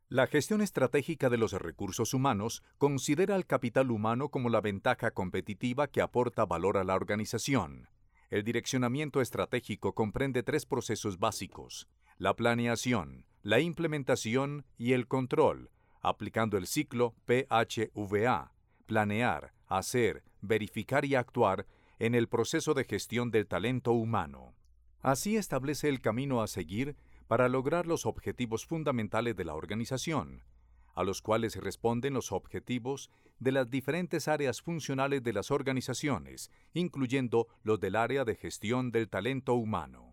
La gestión estratégica de los recursos humanos considera al capital humano como la ventaja competitiva que aporta valor a la organización. El direccionamiento estratégico comprende tres procesos básicos: la planeación, la implementación y el control, aplicando el ciclo PHVA: planear, hacer, verificar y actuar en el proceso de gestión del talento humano. Así establece el camino a seguir para lograr los objetivos fundamentales de la organización, a los cuales responden los objetivos de las diferentes áreas funcionales de las organizaciones, incluyendo los del área de gestión del talento humano.